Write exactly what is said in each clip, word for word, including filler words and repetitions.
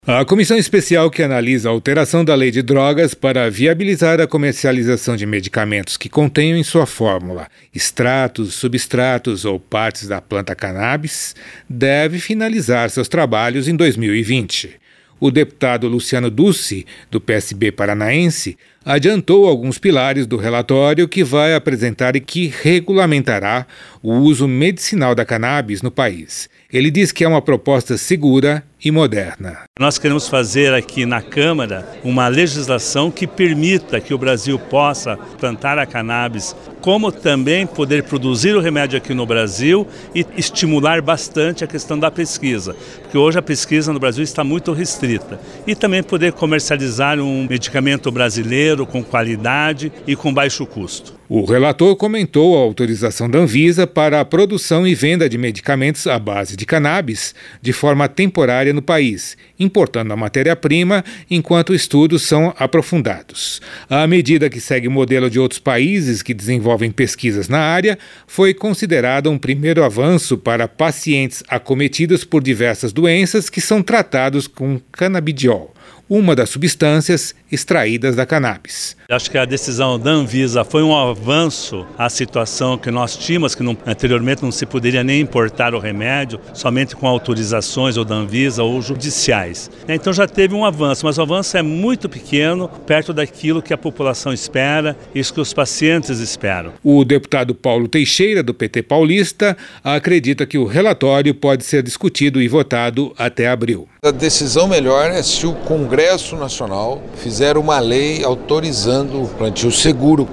A comissão especial que analisa a alteração da lei de drogas para viabilizar a comercialização de medicamentos que contenham em sua fórmula extratos, substratos ou partes da planta cannabis deve finalizar seus trabalhos em dois mil e vinte. O deputado Luciano Dussi, do P S B paranaense, adiantou alguns pilares do relatório que vai apresentar e que regulamentará o uso medicinal da cannabis no país. Ele diz que é uma proposta segura e moderna. Nós queremos fazer aqui na Câmara uma legislação que permita que o Brasil possa plantar a cannabis, como também poder produzir o remédio aqui no Brasil e estimular bastante a questão da pesquisa, porque hoje a pesquisa no Brasil está muito restrita. E também poder comercializar um medicamento brasileiro com qualidade e com baixo custo. O relator comentou a autorização da Anvisa para a produção e venda de medicamentos à base de cannabis de forma temporária no país, importando a matéria-prima enquanto estudos são aprofundados. A medida, que segue o modelo de outros países que desenvolvem pesquisas na área, foi considerada um primeiro avanço para pacientes acometidos por diversas doenças que são tratados com canabidiol, uma das substâncias extraídas da cannabis. Acho que a decisão da Anvisa foi um avanço à situação que nós tínhamos, que não, anteriormente não se poderia nem importar o remédio, somente com autorizações ou da Anvisa ou judiciais. Então já teve um avanço, mas o avanço é muito pequeno, perto daquilo que a população espera e isso que os pacientes esperam. O deputado Paulo Teixeira, do P T paulista, acredita que o relatório pode ser discutido e votado até abril. A decisão melhor é se o Congresso Nacional fizer uma lei autorizando o plantio seguro,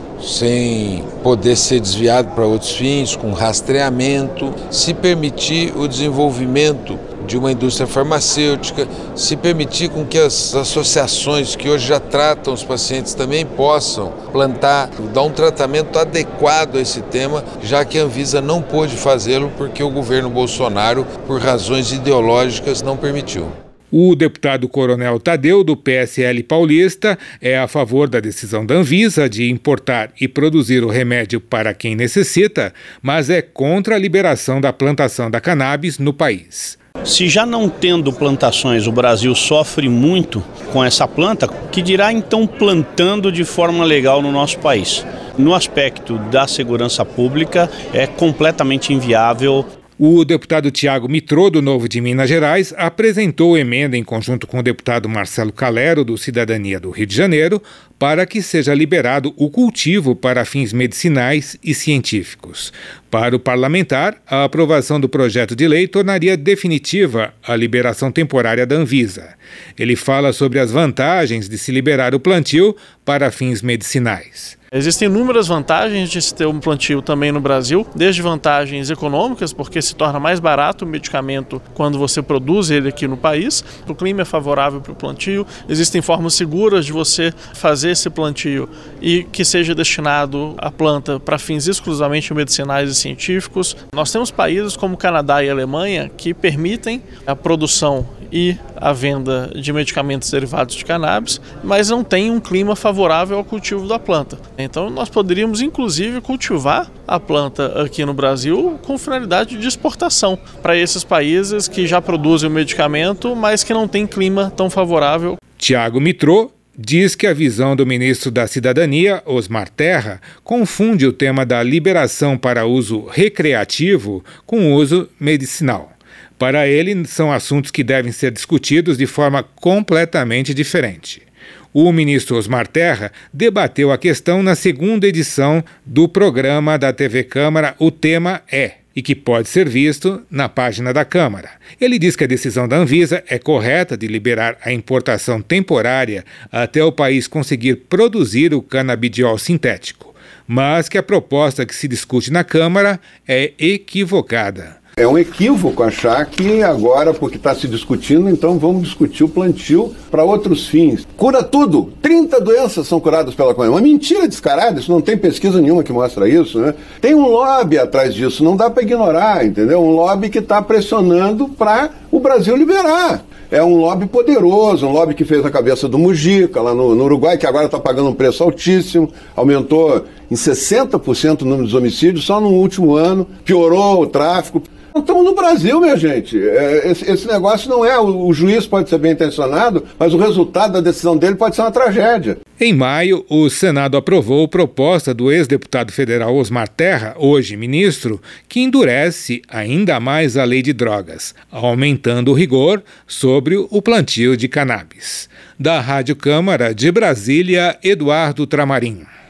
sem poder ser desviado para outros fins, com rastreamento, se permitir o desenvolvimento de uma indústria farmacêutica, se permitir com que as associações que hoje já tratam os pacientes também possam plantar, dar um tratamento adequado a esse tema, já que a Anvisa não pôde fazê-lo porque o governo Bolsonaro, por razões ideológicas, não permitiu. O deputado Coronel Tadeu, do P S L paulista, é a favor da decisão da Anvisa de importar e produzir o remédio para quem necessita, mas é contra a liberação da plantação da cannabis no país. Se já não tendo plantações, o Brasil sofre muito com essa planta, que dirá então plantando de forma legal no nosso país? No aspecto da segurança pública, é completamente inviável. O deputado Tiago Mitrô, do Novo de Minas Gerais, apresentou emenda em conjunto com o deputado Marcelo Calero, do Cidadania do Rio de Janeiro, para que seja liberado o cultivo para fins medicinais e científicos. Para o parlamentar, a aprovação do projeto de lei tornaria definitiva a liberação temporária da Anvisa. Ele fala sobre as vantagens de se liberar o plantio para fins medicinais. Existem inúmeras vantagens de se ter um plantio também no Brasil, desde vantagens econômicas, porque se torna mais barato o medicamento quando você produz ele aqui no país, o clima é favorável para o plantio, existem formas seguras de você fazer esse plantio e que seja destinado a planta para fins exclusivamente medicinais e científicos. Nós temos países como Canadá e Alemanha que permitem a produção e a venda de medicamentos derivados de cannabis, mas não tem um clima favorável ao cultivo da planta. Então nós poderíamos inclusive cultivar a planta aqui no Brasil com finalidade de exportação para esses países que já produzem o medicamento, mas que não têm clima tão favorável. Tiago Mitrô diz que a visão do ministro da Cidadania, Osmar Terra, confunde o tema da liberação para uso recreativo com uso medicinal. Para ele, são assuntos que devem ser discutidos de forma completamente diferente. O ministro Osmar Terra debateu a questão na segunda edição do programa da T V Câmara O Tema É, e que pode ser visto na página da Câmara. Ele diz que a decisão da Anvisa é correta de liberar a importação temporária até o país conseguir produzir o canabidiol sintético, mas que a proposta que se discute na Câmara é equivocada. É um equívoco achar que agora, porque está se discutindo, então vamos discutir o plantio para outros fins. Cura tudo! trinta doenças são curadas pela maconha. Uma mentira descarada, isso não tem pesquisa nenhuma que mostra isso, né? Tem um lobby atrás disso, não dá para ignorar, entendeu? Um lobby que está pressionando para o Brasil liberar. É um lobby poderoso, um lobby que fez a cabeça do Mujica, lá no, no Uruguai, que agora está pagando um preço altíssimo, aumentou em sessenta por cento o número dos homicídios só no último ano, piorou o tráfico. Estamos no Brasil, minha gente. É, esse, esse negócio não é... O, o juiz pode ser bem intencionado, mas o resultado da decisão dele pode ser uma tragédia. Em maio, o Senado aprovou proposta do ex-deputado federal Osmar Terra, hoje ministro, que endurece ainda mais a lei de drogas, aumentando o rigor sobre o plantio de cannabis. Da Rádio Câmara de Brasília, Eduardo Tramarim.